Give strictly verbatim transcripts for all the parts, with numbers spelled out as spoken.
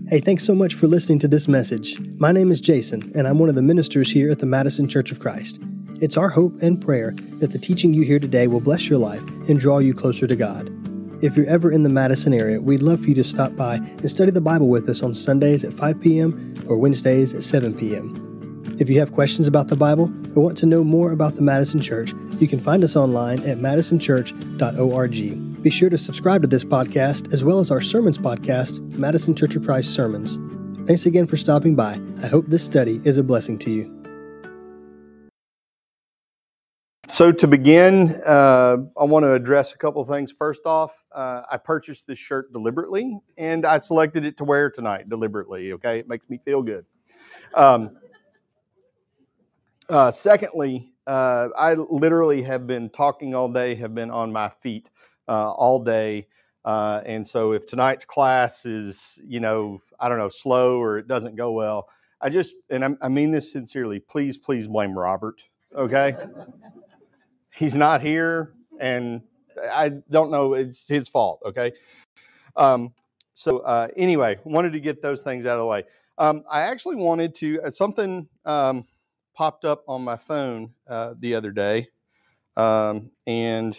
Hey, thanks so much for listening to this message. My name is Jason, and I'm one of the ministers here at the Madison Church of Christ. It's our hope and prayer that the teaching you hear today will bless your life and draw you closer to God. If you're ever in the Madison area, we'd love for you to stop by and study the Bible with us on Sundays at five p.m. or Wednesdays at seven p.m. If you have questions about the Bible or want to know more about the Madison Church, you can find us online at madison church dot org. Be sure to subscribe to this podcast as well as our sermons podcast, Madison Church of Christ Sermons. Thanks again for stopping by. I hope this study is a blessing to you. So to begin, uh, I want to address a couple of things. First off, uh, I purchased this shirt deliberately, and I selected it to wear tonight deliberately, okay? It makes me feel good. Um, uh, secondly, uh, I literally have been talking all day, have been on my feet uh, all day, uh, and so if tonight's class is, you know, I don't know, slow or it doesn't go well, I just, and I, I mean this sincerely, please, please blame Robert, okay? He's not here, and I don't know, it's his fault, okay? Um, so uh, anyway, wanted to get those things out of the way. Um, I actually wanted to, uh, something um, popped up on my phone uh, the other day, um, and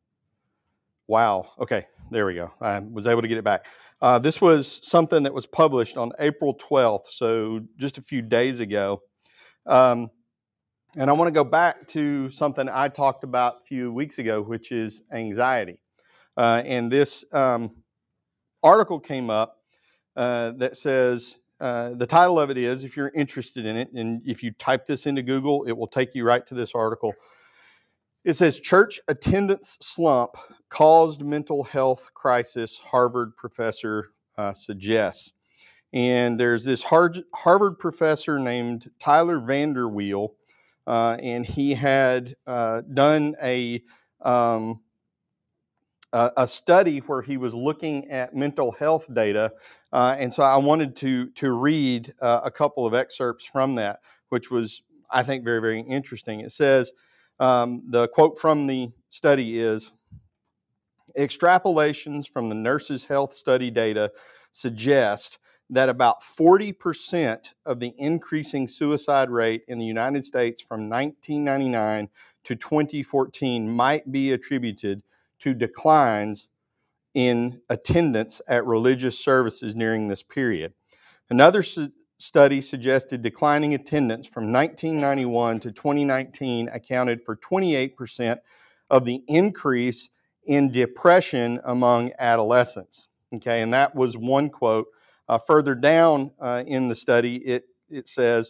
wow, okay, there we go. I was able to get it back. Uh, this was something that was published on April twelfth, so just a few days ago. Um, And I want to go back to something I talked about a few weeks ago, which is anxiety. Uh, and this um, article came up uh, that says, uh, the title of it is, if you're interested in it, and if you type this into Google, it will take you right to this article. It says, Church Attendance Slump Caused Mental Health Crisis, Harvard Professor uh, Suggests. And there's this Harvard professor named Tyler VanderWeele, Uh, and he had uh, done a, um, a a study where he was looking at mental health data, uh, and so I wanted to to read uh, a couple of excerpts from that, which was, I think, very, very interesting. It says, um, the quote from the study is, extrapolations from the Nurses' Health Study data suggest that about forty percent of the increasing suicide rate in the United States from nineteen ninety-nine to twenty fourteen might be attributed to declines in attendance at religious services during this period. Another su- study suggested declining attendance from nineteen ninety-one to twenty nineteen accounted for twenty-eight percent of the increase in depression among adolescents. Okay, and that was one quote. Uh, further down uh, in the study, it, it says,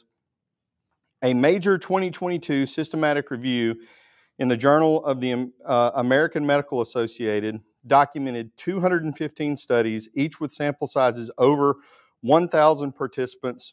a major twenty twenty-two systematic review in the Journal of the uh, American Medical Association documented two hundred fifteen studies, each with sample sizes over one thousand participants,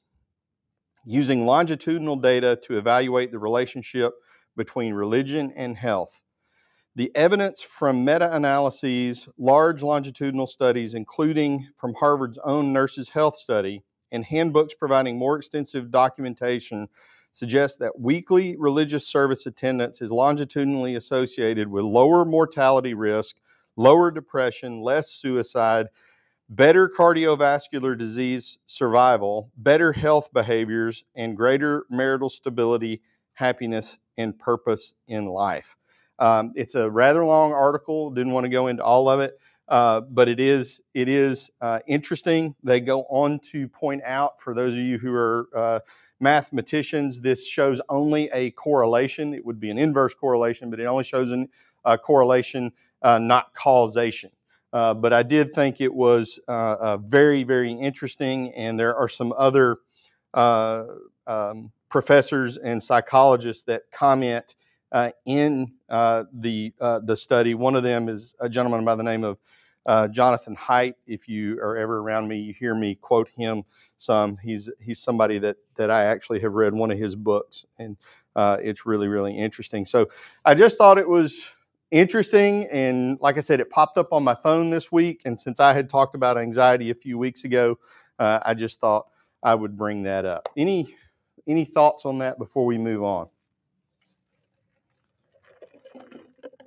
using longitudinal data to evaluate the relationship between religion and health. The evidence from meta-analyses, large longitudinal studies, including from Harvard's own Nurses' Health Study, and handbooks providing more extensive documentation suggests that weekly religious service attendance is longitudinally associated with lower mortality risk, lower depression, less suicide, better cardiovascular disease survival, better health behaviors, and greater marital stability, happiness, and purpose in life. Um, it's a rather long article. Didn't want to go into all of it, uh, but it is it is uh, interesting. They go on to point out, for those of you who are uh, mathematicians, this shows only a correlation. It would be an inverse correlation, but it only shows a uh, correlation, uh, not causation. Uh, but I did think it was uh, uh, very, very interesting, and there are some other uh, um, professors and psychologists that comment uh, in uh, the uh, the study. One of them is a gentleman by the name of uh, Jonathan Haidt. If you are ever around me, you hear me quote him some. He's he's somebody that that I actually have read one of his books, and uh, it's really, really interesting. So I just thought it was interesting, and like I said, it popped up on my phone this week, and since I had talked about anxiety a few weeks ago, uh, I just thought I would bring that up. Any any thoughts on that before we move on?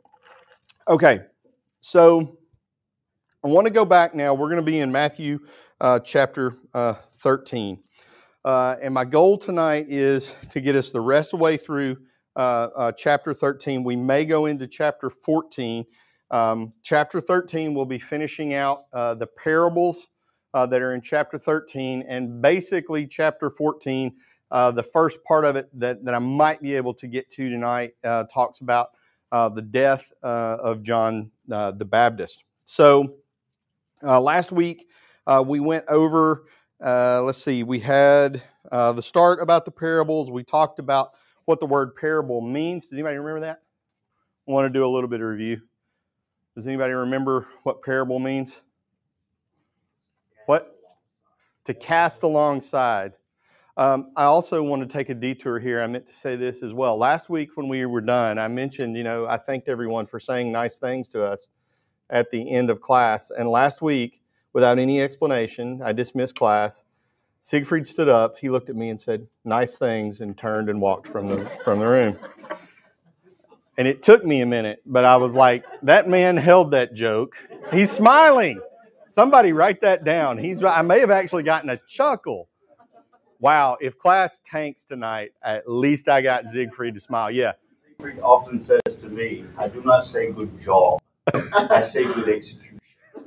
Okay, so I want to go back now. We're going to be in Matthew uh, chapter uh, thirteen. Uh, and my goal tonight is to get us the rest of the way through uh, uh, chapter thirteen. We may go into chapter fourteen. Um, chapter thirteen, we'll be finishing out uh, the parables uh, that are in chapter thirteen. And basically, chapter fourteen, uh, the first part of it that, that I might be able to get to tonight, uh, talks about uh, the death uh, of John uh, the Baptist. So uh, last week, uh, we went over... Uh, let's see, we had uh, the start about the parables. We talked about what the word parable means. Does anybody remember that? I want to do a little bit of review. Does anybody remember what parable means? What? To cast alongside. Um, I also want to take a detour here. I meant to say this as well. Last week when we were done, I mentioned, you know, I thanked everyone for saying nice things to us at the end of class. And last week, without any explanation, I dismissed class. Siegfried stood up. He looked at me and said, "Nice things," and turned and walked from the from the room. And it took me a minute, but I was like, that man held that joke. He's smiling. Somebody write that down. He's. I may have actually gotten a chuckle. Wow, if class tanks tonight, at least I got Siegfried to smile. Yeah. Siegfried often says to me, "I do not say good job. I say good execution."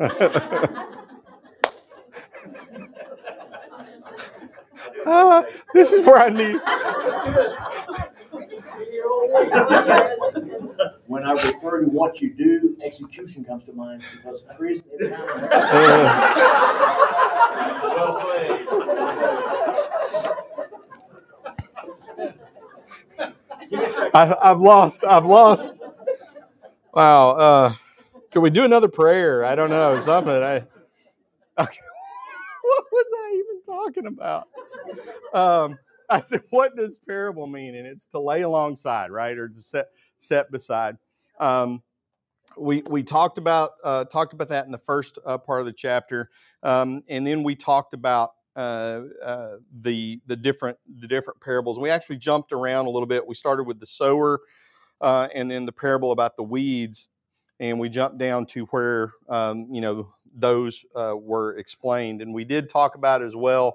Uh, this is where I need. When I refer to what you do, execution comes to mind because Chris. Well played. I, I've lost. I've lost. Wow. Uh, can we do another prayer? I don't know. Something. I. Okay. What was I even talking about? Um, I said, what does parable mean? And it's to lay alongside, right, or to set set beside. Um, we we talked about uh, talked about that in the first uh, part of the chapter, um, and then we talked about uh, uh, the the different the different parables. We actually jumped around a little bit. We started with the sower, uh, and then the parable about the weeds, and we jumped down to where um, you know. those uh, were explained. And we did talk about as well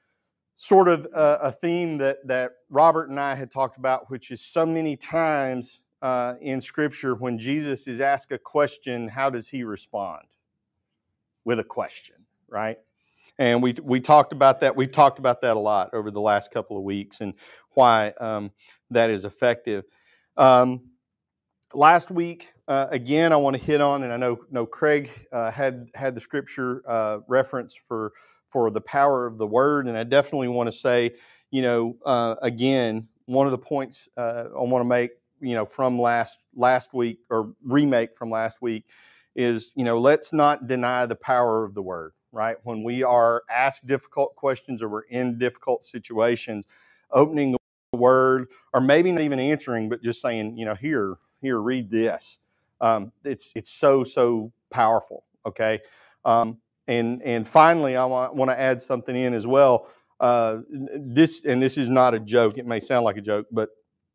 sort of a, a theme that, that Robert and I had talked about, which is so many times uh, in Scripture when Jesus is asked a question, how does he respond? With a question, right? And we we talked about that. We've talked about that a lot over the last couple of weeks and why um, that is effective. Um, Last week, uh, again, I want to hit on, and I know, know Craig uh, had had the scripture uh, reference for for the power of the word, and I definitely want to say, you know, uh, again, one of the points uh, I want to make, you know, from last last week or remake from last week is, you know, let's not deny the power of the word, right? When we are asked difficult questions or we're in difficult situations, opening the word, or maybe not even answering, but just saying, you know, here. Here, read this. Um, it's it's so so powerful. Okay, um, and and finally, I want want to add something in as well. Uh, this and this is not a joke. It may sound like a joke, but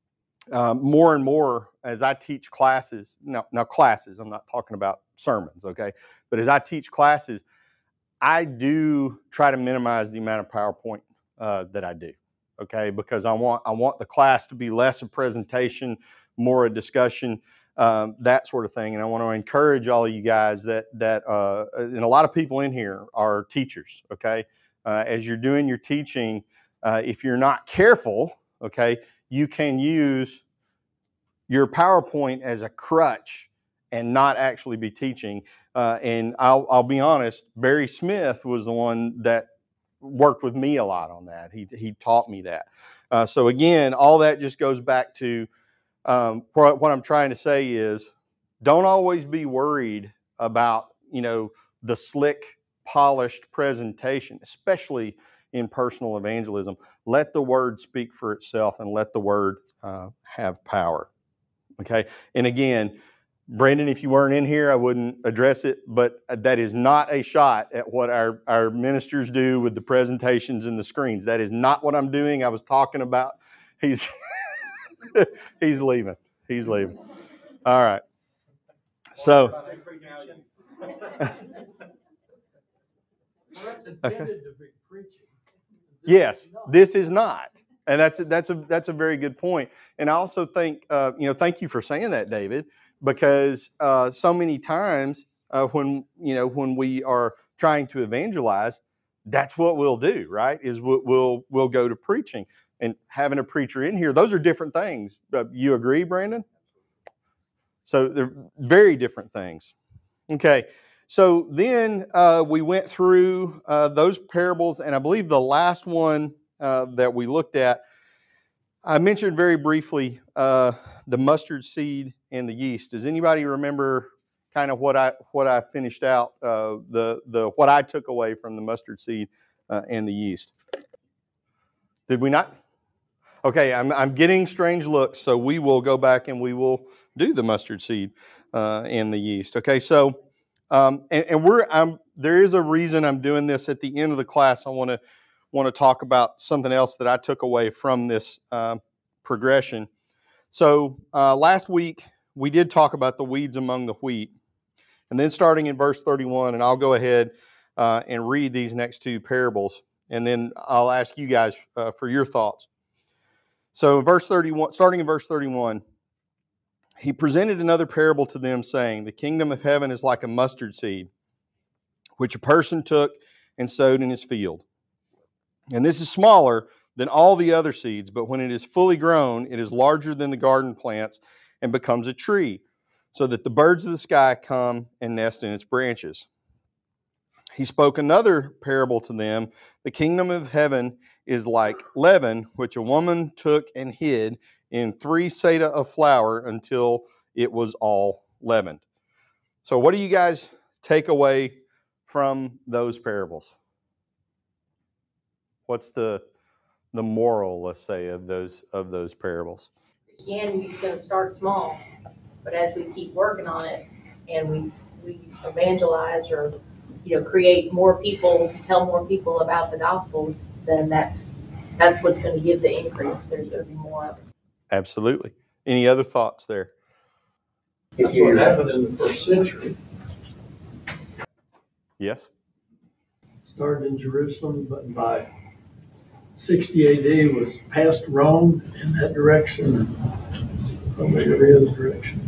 um, more and more as I teach classes. Now, now classes. I'm not talking about sermons. Okay, but as I teach classes, I do try to minimize the amount of PowerPoint uh, that I do. Okay, because I want I want the class to be less a presentation, more a discussion, um, that sort of thing. And I want to encourage all of you guys that that uh, and a lot of people in here are teachers. Okay, uh, as you're doing your teaching, uh, if you're not careful, okay, you can use your PowerPoint as a crutch and not actually be teaching. Uh, and I'll I'll be honest, Barry Smith was the one that worked with me a lot on that. He he taught me that. Uh, so again, all that just goes back to um, what I'm trying to say is, don't always be worried about, you know, the slick, polished presentation, especially in personal evangelism. Let the word speak for itself and let the word uh, have power. Okay, and again, Brandon, if you weren't in here, I wouldn't address it, but that is not a shot at what our, our ministers do with the presentations and the screens. That is not what I'm doing. I was talking about, he's, he's leaving. He's leaving. All right. So, Well, that's intended to be preaching. Yes, this is not. And that's that's a that's a very good point. And I also think, uh, you know, thank you for saying that, David, because uh, so many times uh, when you know when we are trying to evangelize, that's what we'll do, right? Is we'll we'll, we'll go to preaching and having a preacher in here. Those are different things. Uh, you agree, Brandon? So they're very different things. Okay. So then uh, we went through uh, those parables, and I believe the last one uh, that we looked at, I mentioned very briefly uh, the mustard seed and the yeast. Does anybody remember kind of what I what I finished out uh, the the what I took away from the mustard seed uh, and the yeast? Did we not? Okay, I'm I'm getting strange looks, so we will go back and we will do the mustard seed uh, and the yeast. Okay, so. Um, and, and we're I'm, there is a reason I'm doing this at the end of the class. I want to want to talk about something else that I took away from this uh, progression. So uh, last week we did talk about the weeds among the wheat, and then starting in verse thirty-one, and I'll go ahead uh, and read these next two parables, and then I'll ask you guys uh, for your thoughts. So verse thirty-one, starting in verse thirty-one. He presented another parable to them, saying, the kingdom of heaven is like a mustard seed, which a person took and sowed in his field. And this is smaller than all the other seeds, but when it is fully grown, it is larger than the garden plants and becomes a tree, so that the birds of the sky come and nest in its branches. He spoke another parable to them. The kingdom of heaven is like leaven, which a woman took and hid in three seah of flour until it was all leavened. So what do you guys take away from those parables? What's the the moral, let's say, of those of those parables? Christianity's going to start small, but as we keep working on it and we we evangelize or you know create more people, tell more people about the gospel, then that's that's what's going to give the increase. There's going to be more of us. Absolutely. Any other thoughts there? That's what happened in the first century. Yes. Started in Jerusalem, but by sixty A D was past Rome in that direction, and probably every other direction.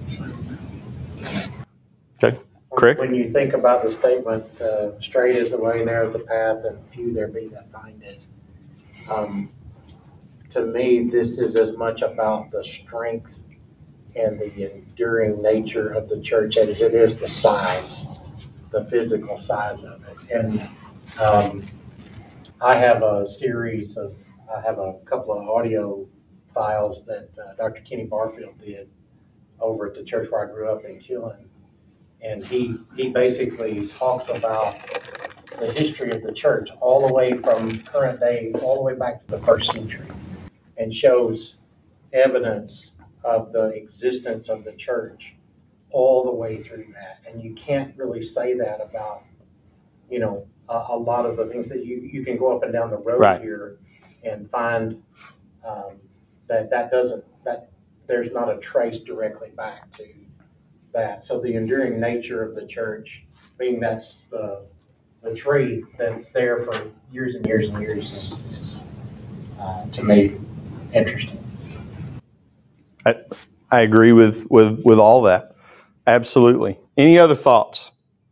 Okay. Correct. When you think about the statement, uh, straight is the way, narrow is the path, and few there be that find it. Um, to me, this is as much about the strength and the enduring nature of the church as it is the size, the physical size of it. And um, I have a series of, I have a couple of audio files that uh, Doctor Kenny Barfield did over at the church where I grew up in Killen. And he, he basically talks about the history of the church all the way from current day, all the way back to the first century, and shows evidence of the existence of the church all the way through that. And you can't really say that about, you know, a, a lot of the things that you, you can go up and down the road right. here and find um, that that doesn't, that there's not a trace directly back to that. So the enduring nature of the church, being that's the, the tree that's there for years and years and years is, is uh, to me, interesting. I, I agree with, with, with all that. Absolutely. Any other thoughts?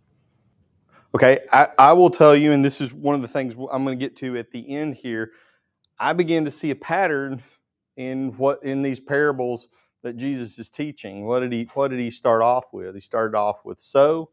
Okay, I, I will tell you, and this is one of the things I'm going to get to at the end here. I begin to see a pattern in what in these parables that Jesus is teaching. What did he What did he start off with? He started off with sow,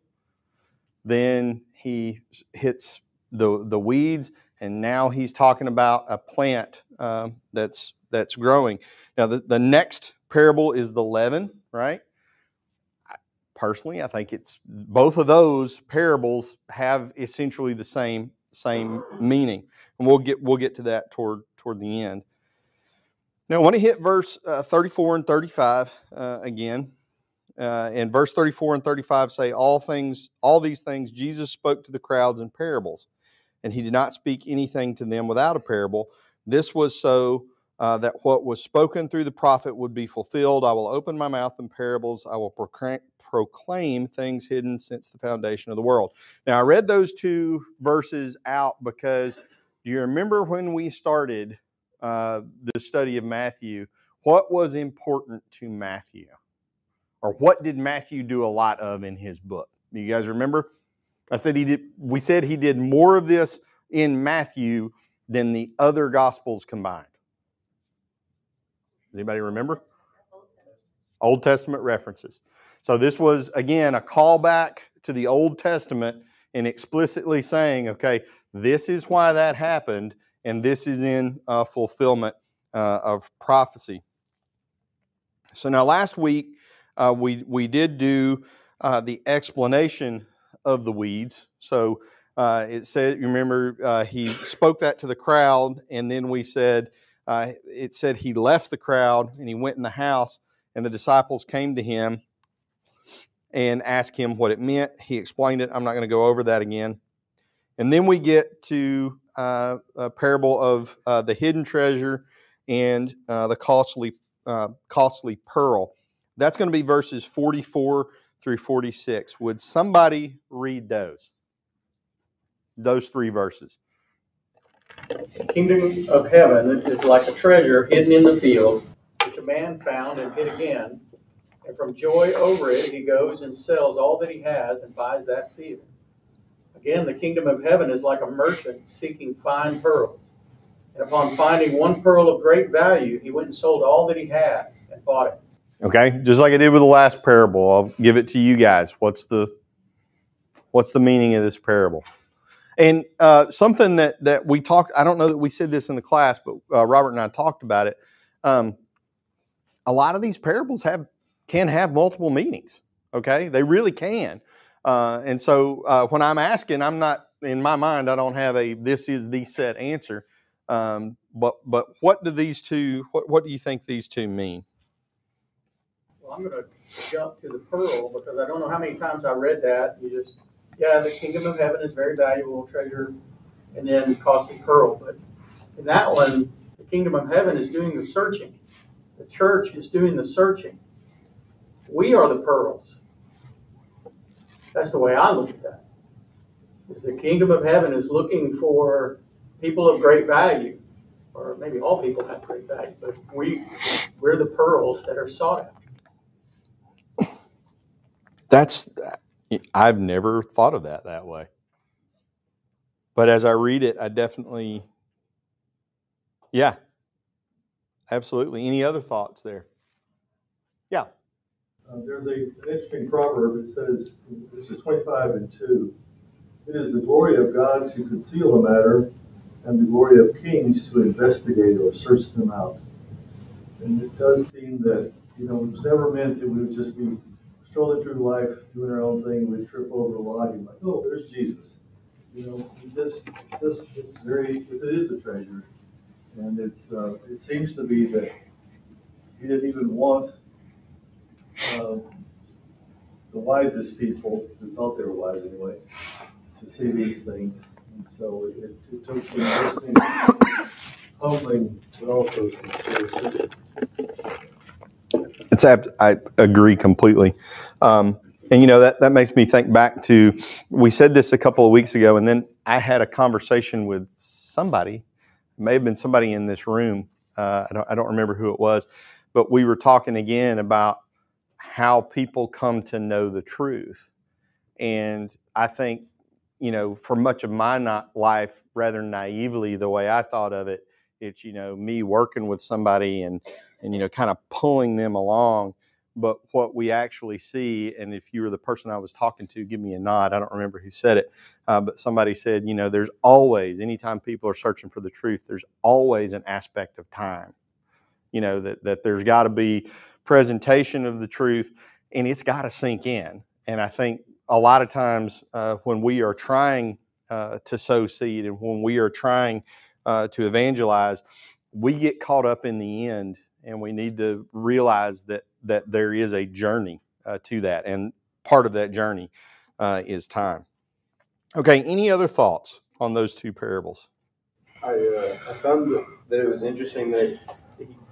then he hits the the weeds, and now he's talking about a plant um, that's that's growing. Now the, the next parable is the leaven, right? Personally, I think it's both of those parables have essentially the same same meaning, and we'll get we'll get to that toward toward the end. Now, I want to hit verse uh, thirty-four and thirty-five uh, again. Uh, and verse thirty-four and thirty-five say, "All things, all these things, Jesus spoke to the crowds in parables, and he did not speak anything to them without a parable. This was so uh, that what was spoken through the prophet would be fulfilled. I will open my mouth in parables. I will proclaim, proclaim things hidden since the foundation of the world. Now, I read those two verses out because do you remember when we started uh, the study of Matthew, what was important to Matthew? Or what did Matthew do a lot of in his book? Do you guys remember? I said he did. We said he did more of this in Matthew than the other Gospels combined. Does anybody remember? Old Testament references. So this was, again, a callback to the Old Testament and explicitly saying, okay, this is why that happened, and this is in uh, fulfillment uh, of prophecy. So now last week, uh, we, we did do uh, the explanation of the weeds. So uh, it said, you remember, uh, he spoke that to the crowd, and then we said, Uh, it said he left the crowd and he went in the house, and the disciples came to him and asked him what it meant. He explained it. I'm not going to go over that again. And then we get to uh, a parable of uh, the hidden treasure and uh, the costly uh, costly pearl. That's going to be verses forty-four through forty-six. Would somebody read those? Those three verses. The kingdom of heaven is like a treasure hidden in the field, which a man found and hid again. And from joy over it, he goes and sells all that he has and buys that field. Again, the kingdom of heaven is like a merchant seeking fine pearls. And upon finding one pearl of great value, he went and sold all that he had and bought it. Okay, just like I did with the last parable, I'll give it to you guys. What's the what's the meaning of this parable? And uh, something that, that we talked, I don't know that we said this in the class, but uh, Robert and I talked about it. Um, a lot of these parables have can have multiple meanings, okay? They really can. Uh, and so uh, when I'm asking, I'm not, in my mind, I don't have a this is the set answer. Um, but but what do these two, what, what do you think these two mean? Well, I'm going to jump to the pearl because I don't know how many times I read that. You just... Yeah, the kingdom of heaven is very valuable treasure, and then costly pearl. But in that one, the kingdom of heaven is doing the searching. The church is doing the searching. We are the pearls. That's the way I look at that. Is the kingdom of heaven is looking for people of great value, or maybe all people have great value, but we we're the pearls that are sought after. That's. I've never thought of that that way. But as I read it, I definitely, yeah, absolutely. Any other thoughts there? Yeah. Uh, there's a, an interesting proverb. It says, this is twenty-five and two. It is the glory of God to conceal a matter, and the glory of kings to investigate or search them out. And it does seem that, you know, it was never meant that we would just be strolling through life, doing our own thing, we trip over a log and like, oh, there's Jesus. You know, this, this, it's very, it is a treasure, and it's, uh, it seems to be that he didn't even want uh, the wisest people, who thought they were wise anyway, to see these things. And so it, it took some listening, humbling, but also sincerity. It's I agree completely. Um, and, you know, that, that makes me think back to, we said this a couple of weeks ago, and then I had a conversation with somebody, it may have been somebody in this room, uh, I don't, I don't remember who it was, but we were talking again about how people come to know the truth. And I think, you know, for much of my not life, rather naively, the way I thought of it, it's, you know, me working with somebody and, and, you know, kind of pulling them along. But what we actually see, and if you were the person I was talking to, give me a nod. I don't remember who said it, uh, but somebody said, you know, there's always, anytime people are searching for the truth, there's always an aspect of time. You know, that, that there's got to be presentation of the truth, and it's got to sink in. And I think a lot of times uh, when we are trying uh, to sow seed and when we are trying uh, to evangelize, we get caught up in the end, and we need to realize that that there is a journey uh, to that, and part of that journey uh, is time. Okay, any other thoughts on those two parables? I, uh, I found that it was interesting that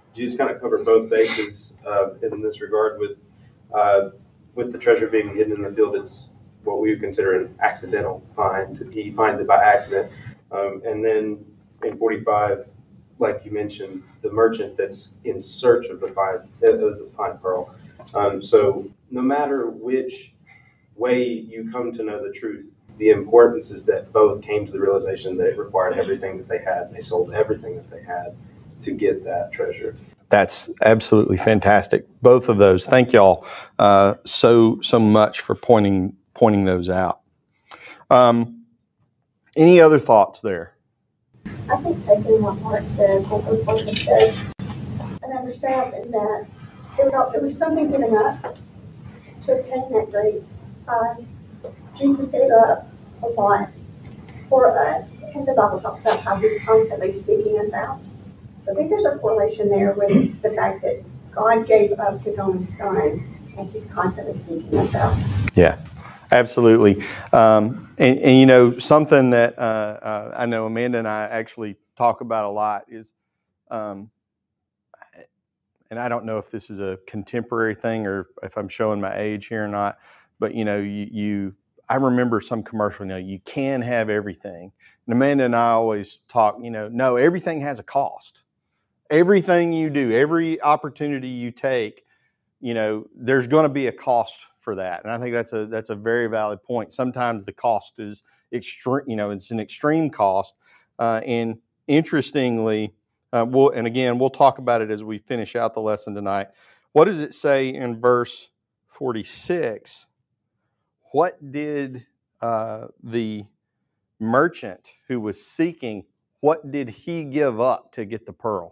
Jesus kind of covered both bases uh, in this regard with uh, with the treasure being hidden in the field. It's what we would consider an accidental find. He finds it by accident. Um, and then in forty-five, like you mentioned, the merchant that's in search of the fine, of the fine pearl. Um, so no matter which way you come to know the truth, the importance is that both came to the realization that it required everything that they had, and they sold everything that they had to get that treasure. That's absolutely fantastic. Both of those. Thank y'all uh, so so much for pointing pointing those out. Um, any other thoughts there? I think taking what Mark said, what Mark said, and understanding that it was all, it was something given up to obtain that great prize. Jesus gave up a lot for us, and the Bible talks about how He's constantly seeking us out. So I think there's a correlation there with the fact that God gave up His only Son, and He's constantly seeking us out. Yeah, absolutely. Um, and, and, you know, something that uh, uh, I know Amanda and I actually talk about a lot is, um, and I don't know if this is a contemporary thing or if I'm showing my age here or not, but, you know, you, you I remember some commercial, you know, you can have everything. And Amanda and I always talk, you know, no, everything has a cost. Everything you do, every opportunity you take, you know, there's going to be a cost for that. And I think that's a that's a very valid point. Sometimes the cost is extreme, you know, it's an extreme cost. Uh, and interestingly, uh, we'll, and again, we'll talk about it as we finish out the lesson tonight. What does it say in verse forty-six? What did uh, the merchant who was seeking, what did he give up to get the pearl?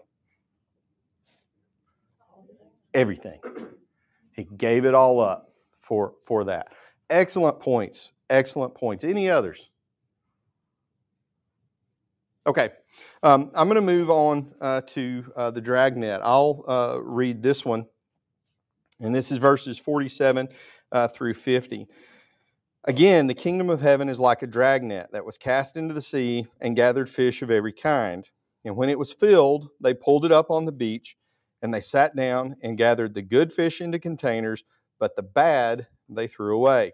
Everything. He gave it all up for, for that. Excellent points. Excellent points. Any others? Okay. Um, I'm going to move on uh, to uh, the dragnet. I'll uh, read this one. And this is verses forty-seven uh, through fifty. Again, the kingdom of heaven is like a dragnet that was cast into the sea and gathered fish of every kind. And when it was filled, they pulled it up on the beach, and they sat down and gathered the good fish into containers, but the bad they threw away.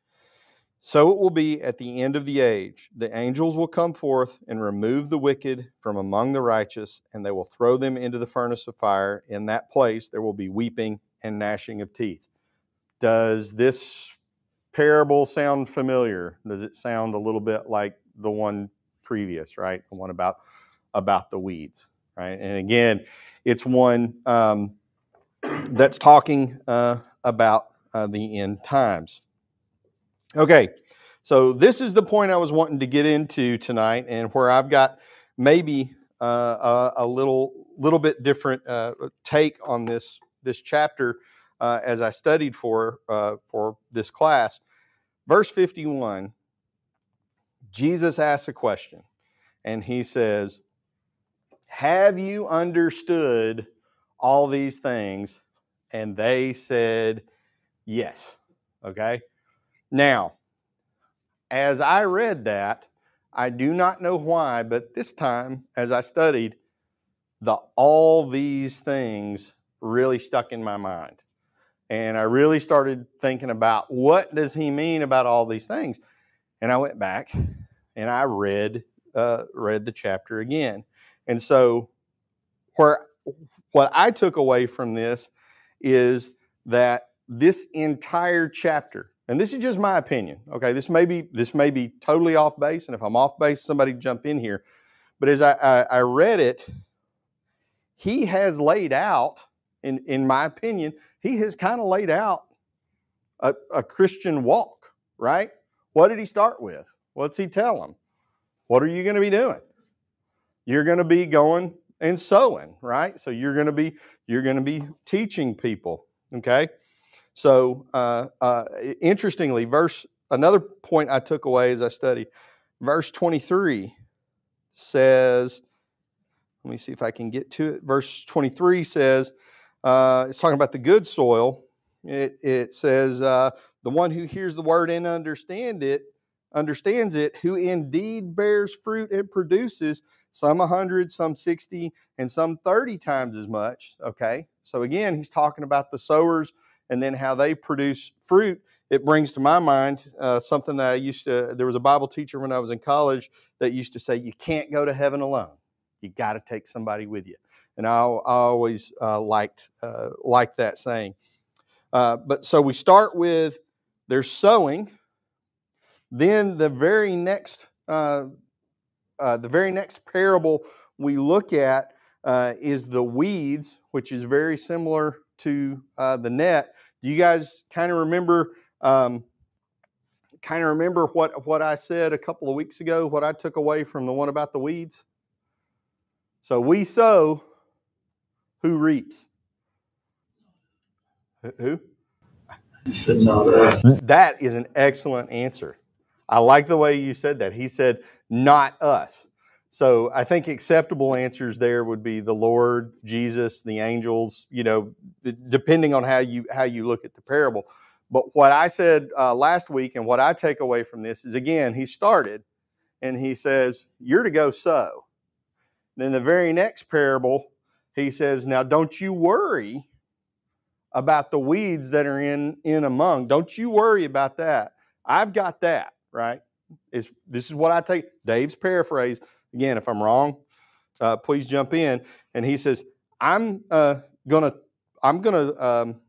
So it will be at the end of the age. The angels will come forth and remove the wicked from among the righteous, and they will throw them into the furnace of fire. In that place there will be weeping and gnashing of teeth. Does this parable sound familiar? Does it sound a little bit like the one previous, right? The one about, about the weeds, right? And again, it's one um, that's talking uh, about uh, the end times. Okay, so this is the point I was wanting to get into tonight, and where I've got maybe uh, a, a little little bit different uh, take on this this chapter uh, as I studied for uh, for this class. Verse fifty-one, Jesus asks a question, and he says, "Have you understood all these things?" And they said, "Yes." Okay? Now, as I read that, I do not know why, but this time, as I studied, the all these things really stuck in my mind. And I really started thinking about, what does he mean about all these things? And I went back and I read uh, read the chapter again. And so where what I took away from this is that this entire chapter, and this is just my opinion, okay? This may be this may be totally off base, and if I'm off base, somebody jump in here. But as I, I, I read it, he has laid out, in, in my opinion, he has kind of laid out a, a Christian walk, right? What did he start with? What's he tell them? What are you going to be doing? You're going to be going and sowing, right? So you're going to be you're going to be teaching people, okay? So uh, uh, interestingly, verse another point I took away as I studied, verse twenty-three says, let me see if I can get to it. Verse twenty-three says, uh, it's talking about the good soil. It, it says, uh, the one who hears the word and understand it, understands it, who indeed bears fruit and produces some a hundred, some sixty, and some thirty times as much. Okay, so again, he's talking about the sowers and then how they produce fruit. It brings to my mind uh, something that I used to, there was a Bible teacher when I was in college that used to say, you can't go to heaven alone. You got to take somebody with you. And I, I always uh, liked, uh, liked that saying. Uh, but so we start with there's sowing. Then the very next, uh, uh, the very next parable we look at uh, is the weeds, which is very similar to uh, the net. Do you guys kind of remember? Um, kind of remember what what I said a couple of weeks ago? What I took away from the one about the weeds. So we sow. Who reaps? Who? He said, "No, that." That is an excellent answer. I like the way you said that. He said, not us. So I think acceptable answers there would be the Lord, Jesus, the angels, you know, depending on how you how you look at the parable. But what I said uh, last week and what I take away from this is, again, he started and he says, you're to go sow. Then the very next parable, he says, now don't you worry about the weeds that are in, in among. Don't you worry about that. I've got that. Right? Is this is what I take. Dave's paraphrase. Again, if I'm wrong, uh, please jump in. And he says, "I'm uh, gonna, I'm gonna, um,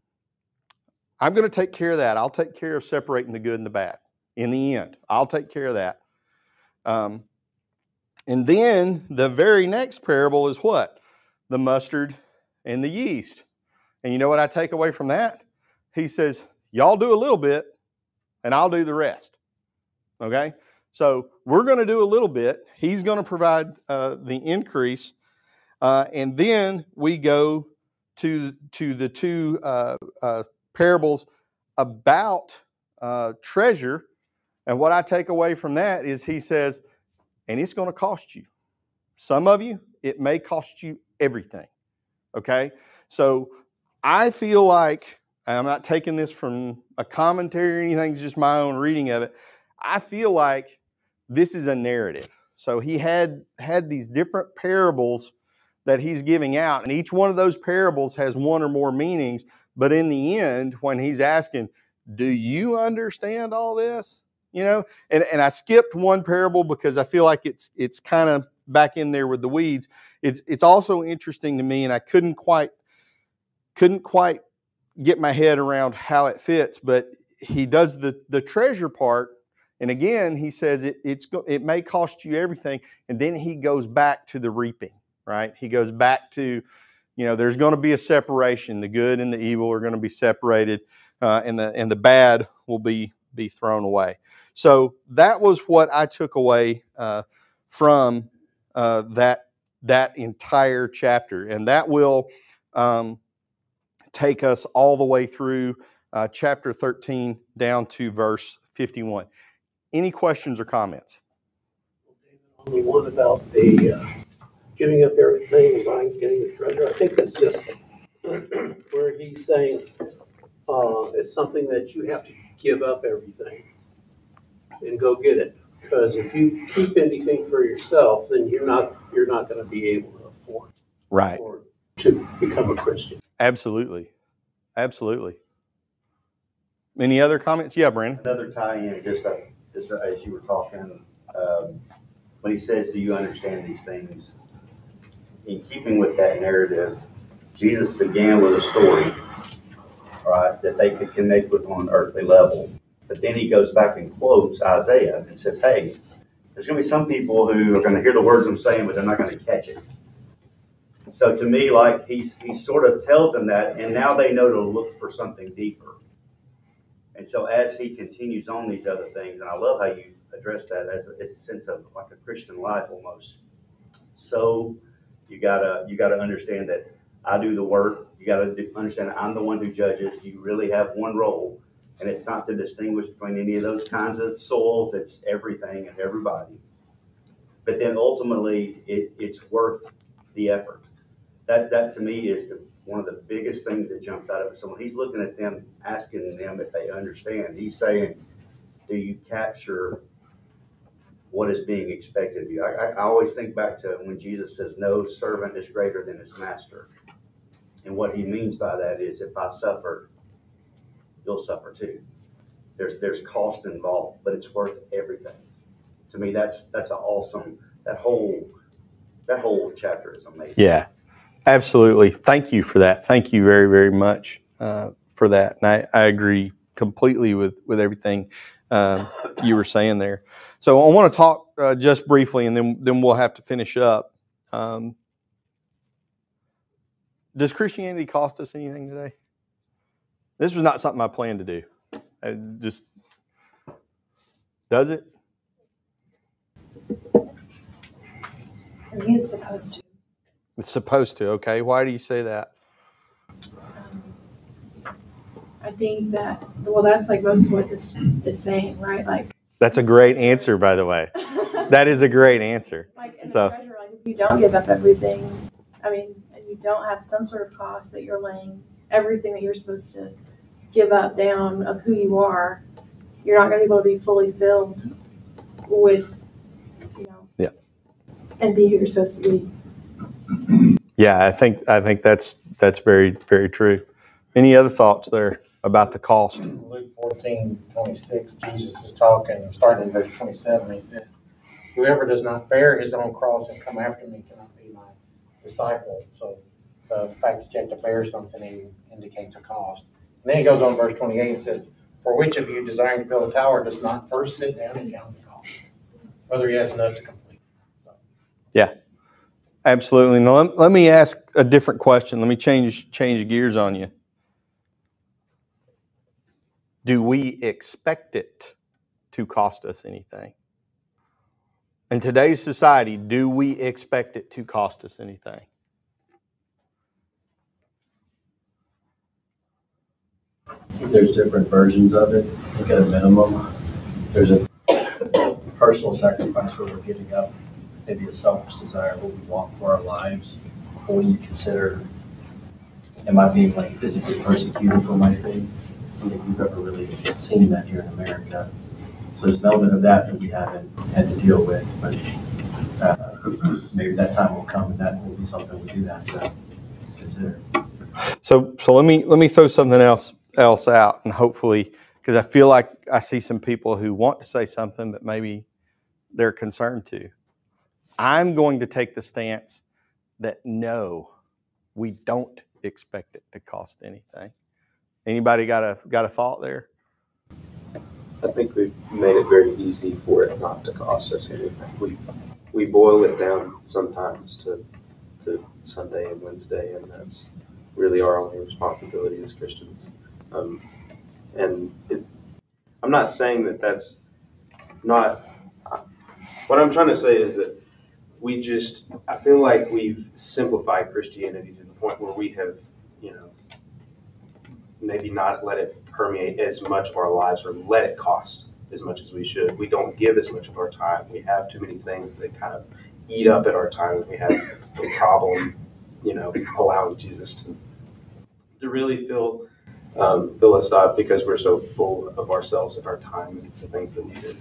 I'm gonna take care of that. I'll take care of separating the good and the bad. In the end, I'll take care of that." Um, and then the very next parable is what? The mustard and the yeast. And you know what I take away from that? He says, "Y'all do a little bit, and I'll do the rest." Okay, so we're going to do a little bit. He's going to provide uh, the increase, uh, and then we go to to the two uh, uh, parables about uh, treasure. And what I take away from that is he says, and it's going to cost you. Some of you, it may cost you everything. Okay, so I feel like, and I'm not taking this from a commentary or anything, it's just my own reading of it. I feel like this is a narrative. So he had had these different parables that he's giving out, and each one of those parables has one or more meanings. But in the end, when he's asking, do you understand all this? You know, and, and I skipped one parable because I feel like it's it's kind of back in there with the weeds. It's it's also interesting to me, and I couldn't quite couldn't quite get my head around how it fits, but he does the, the treasure part. And again, he says it, it's, it may cost you everything. And then he goes back to the reaping, right? He goes back to, you know, there's going to be a separation. The good and the evil are going to be separated, uh, and the and the bad will be, be thrown away. So that was what I took away uh, from uh, that, that entire chapter. And that will um, take us all the way through uh, chapter thirteen down to verse fifty-one. Any questions or comments? Only one about the uh, giving up everything and buying, getting the treasure. I think that's just where he's saying uh, it's something that you have to give up everything and go get it. Because if you keep anything for yourself, then you're not you're not going to be able to afford right or to become a Christian. Absolutely, absolutely. Any other comments? Yeah, Brandon. Another tie-in, just uh, As, as you were talking, um, when he says, do you understand these things? In keeping with that narrative, Jesus began with a story, right, that they could connect with on an earthly level. But then he goes back and quotes Isaiah and says, hey, there's going to be some people who are going to hear the words I'm saying, but they're not going to catch it. So to me, like, he's, he sort of tells them that, and now they know to look for something deeper. And so as he continues on these other things, and I love how you address that as a, as a sense of like a Christian life almost. So you gotta you gotta understand that I do the work. You gotta understand that I'm the one who judges. You really have one role, and it's not to distinguish between any of those kinds of souls. It's everything and everybody. But then ultimately, it, it's worth the effort. That that to me is the one of the biggest things that jumps out of it. So when he's looking at them, asking them if they understand, he's saying, do you capture what is being expected of you. I, I, I always think back to when Jesus says, no servant is greater than his master. And what he means by that is, if I suffer, you'll suffer too. There's there's cost involved, but it's worth everything. To me, that's that's an awesome, that whole that whole chapter is amazing. Yeah, absolutely. Thank you for that. Thank you very, very much uh, for that. And I, I agree completely with, with everything uh, you were saying there. So I want to talk uh, just briefly, and then then we'll have to finish up. Um, does Christianity cost us anything today? This was not something I planned to do. I just, does it? I mean, it's supposed to. It's supposed to, okay. Why do you say that? Um, I think that, well, that's like most of what this is saying, right? Like, that's a great answer, by the way. That is a great answer. Like in so, the treasure, like if you don't give up everything, I mean, and you don't have some sort of cost that you're laying everything that you're supposed to give up down of who you are, you're not going to be able to be fully filled with, you know, yeah, and be who you're supposed to be. Yeah, I think I think that's that's very, very true. Any other thoughts there about the cost? Luke fourteen twenty-six, Jesus is talking, starting in verse twenty-seven, he says, whoever does not bear his own cross and come after me cannot be my disciple. So uh, the fact that you have to bear something indicates a cost. And then he goes on verse twenty-eight and says, for which of you desiring to build a tower does not first sit down and count the cost, whether he has enough to complete. So. Yeah, absolutely. Now let, let me ask a different question. Let me change change gears on you. Do we expect it to cost us anything? In today's society, do we expect it to cost us anything? There's different versions of it. I think at a minimum, there's a personal sacrifice where we're giving up maybe a selfish desire, what we want for our lives. But when you consider, am I being like physically persecuted for my faith? I don't think we've ever really seen that here in America. So there's an element of that that we haven't had to deal with, but uh, maybe that time will come and that will be something we do have to consider. So, so let me let me throw something else else out, and hopefully, because I feel like I see some people who want to say something, but maybe they're concerned too. I'm going to take the stance that no, we don't expect it to cost anything. Anybody got a got a thought there? I think we've made it very easy for it not to cost us anything. We we boil it down sometimes to to Sunday and Wednesday, and that's really our only responsibility as Christians. Um, and it, I'm not saying that that's not. What I'm trying to say is that we just, I feel like we've simplified Christianity to the point where we have, you know, maybe not let it permeate as much of our lives or let it cost as much as we should. We don't give as much of our time. We have too many things that kind of eat up at our time, and we have a problem, you know, allowing Jesus to to really fill um, fill us up because we're so full of ourselves and our time and the things that we do.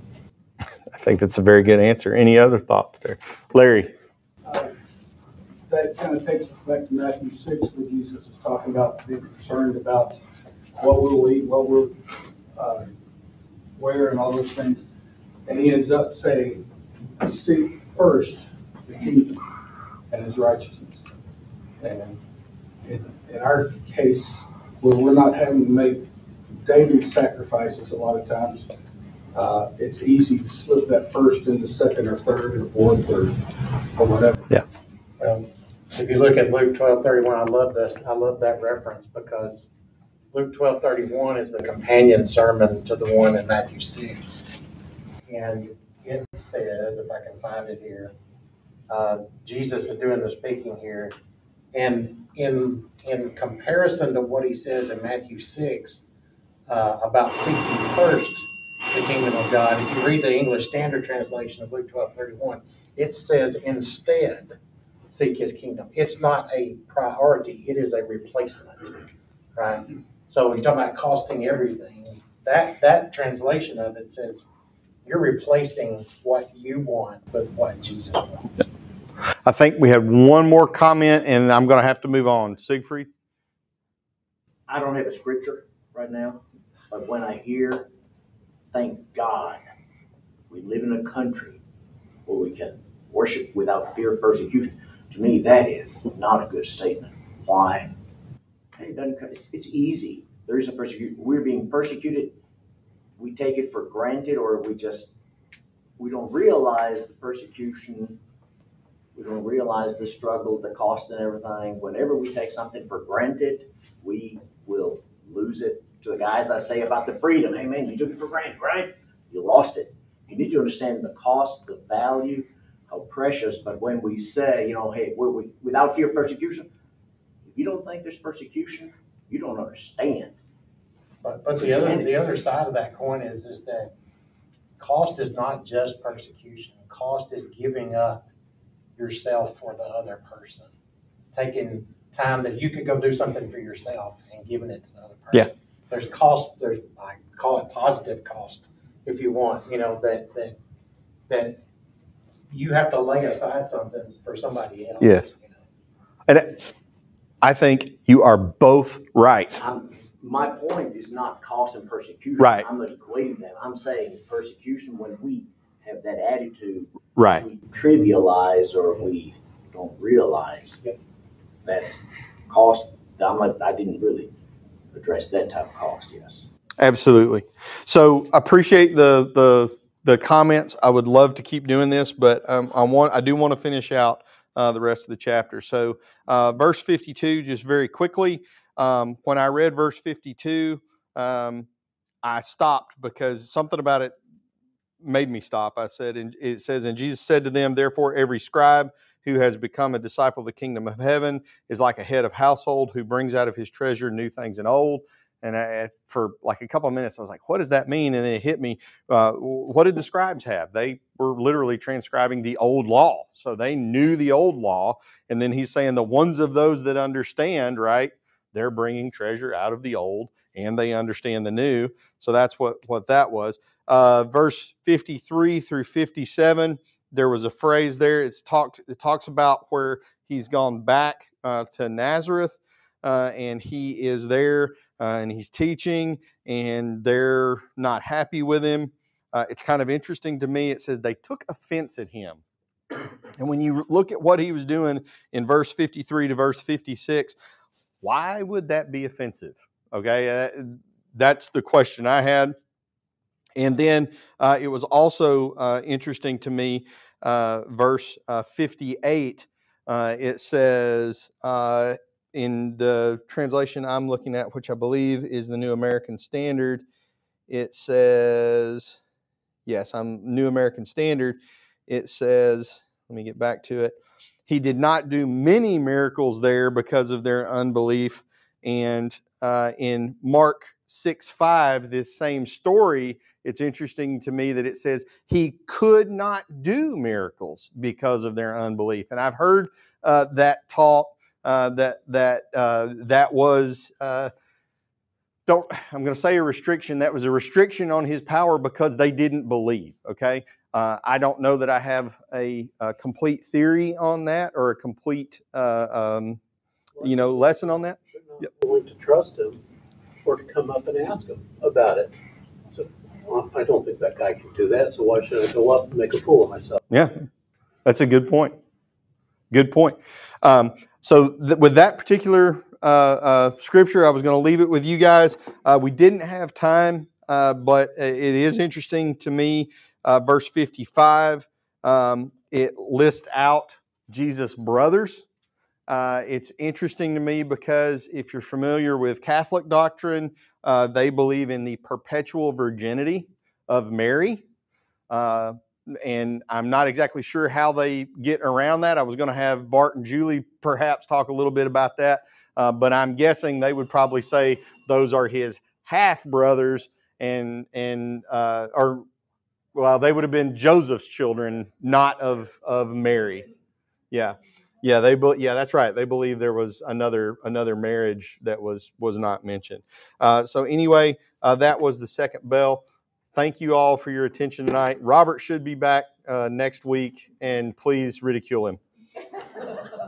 I think that's a very good answer. Any other thoughts there? Larry? Uh, that kind of takes us back to Matthew six, where Jesus is talking about being concerned about what we'll eat, what we'll uh, wear, and all those things. And he ends up saying, seek first the kingdom and his righteousness. And in, in our case, where we're not having to make daily sacrifices a lot of times, uh, it's easy to slip that first into second or third or fourth or, or whatever. Yeah. Well, if you look at Luke twelve thirty-one, I love this. I love that reference because Luke twelve thirty-one is the companion sermon to the one in Matthew six. And it says, if I can find it here, uh, Jesus is doing the speaking here. And in in comparison to what he says in Matthew six uh, about seeking first the kingdom of God, if you read the English Standard Translation of Luke twelve thirty-one, it says instead seek his kingdom. It's not a priority, it is a replacement, right? So he's talking about costing everything. That that translation of it says you're replacing what you want with what Jesus wants. I think we had one more comment, and I'm going to have to move on. Siegfried? I don't have a scripture right now, but when I hear, thank God, we live in a country where we can worship without fear of persecution, to me, that is not a good statement. Why? It doesn't, it's, it's easy. There is a persecution. We're being persecuted. We take it for granted, or we just, we don't realize the persecution. We don't realize the struggle, the cost and everything. Whenever we take something for granted, we will lose it. To the guys I say about the freedom, hey man, you took it for granted, right? You lost it. You need to understand the cost, the value, how precious. But when we say, you know, hey, we're, we, without fear of persecution, if you don't think there's persecution, you don't understand. But but the other the other side of that coin is is that cost is not just persecution. Cost is giving up yourself for the other person, taking time that you could go do something for yourself and giving it to the other person. Yeah. There's cost. There's I call it positive cost, if you want. You know that that that you have to lay aside something for somebody else. Yes. You know? And I think you are both right. I'm, my point is not cost and persecution. Right. I'm not equating them. I'm saying persecution, when we have that attitude, Right. we trivialize or we don't realize that's cost. I'm not, I didn't really address that type of cost, yes. Absolutely. So I appreciate the the the comments. I would love to keep doing this, but um, I want I do want to finish out uh, the rest of the chapter. So uh, verse fifty-two, just very quickly. Um, when I read verse fifty-two, um, I stopped because something about it made me stop. I said, and it says, and Jesus said to them, therefore every scribe who has become a disciple of the kingdom of heaven is like a head of household who brings out of his treasure new things and old. And I, for like a couple of minutes, I was like, what does that mean? And then it hit me. Uh, what did the scribes have? They were literally transcribing the old law. So they knew the old law. And then he's saying the ones of those that understand, right, they're bringing treasure out of the old and they understand the new. So that's what, what that was. Uh, verse fifty-three through fifty-seven, there was a phrase there. It's talked, it talks about where he's gone back uh, to Nazareth uh, and he is there. Uh, and he's teaching, and they're not happy with him. Uh, it's kind of interesting to me. It says they took offense at him. And when you look at what he was doing in verse fifty-three to verse fifty-six, why would that be offensive? Okay, uh, that's the question I had. And then uh, it was also uh, interesting to me, uh, verse uh, fifty-eight, uh, it says, uh, in the translation I'm looking at, which I believe is the New American Standard, it says, yes, I'm New American Standard. It says, let me get back to it. He did not do many miracles there because of their unbelief. And uh, in Mark six five, this same story, it's interesting to me that it says he could not do miracles because of their unbelief. And I've heard uh, that taught. Uh, that that uh, that was uh, don't I'm going to say a restriction. That was a restriction on his power because they didn't believe. Okay, uh, I don't know that I have a, a complete theory on that or a complete uh, um, you know lesson on that. Yep. Willing to trust him or to come up and ask him about it. So well, I don't think that guy can do that. So why should I go up and make a fool of myself? Yeah, that's a good point. Good point. Um, so th- with that particular uh, uh, scripture, I was going to leave it with you guys. Uh, we didn't have time, uh, but it is interesting to me. Uh, verse fifty-five, um, it lists out Jesus' brothers. Uh, it's interesting to me because if you're familiar with Catholic doctrine, uh, they believe in the perpetual virginity of Mary. Uh, And I'm not exactly sure how they get around that. I was going to have Bart and Julie perhaps talk a little bit about that. Uh, but I'm guessing they would probably say those are his half brothers and, and uh, or, well, they would have been Joseph's children, not of, of Mary. Yeah. Yeah, they be, yeah, that's right. They believe there was another another marriage that was was not mentioned. Uh, so anyway, uh, that was the second bell. Thank you all for your attention tonight. Robert should be back uh, next week, and please ridicule him.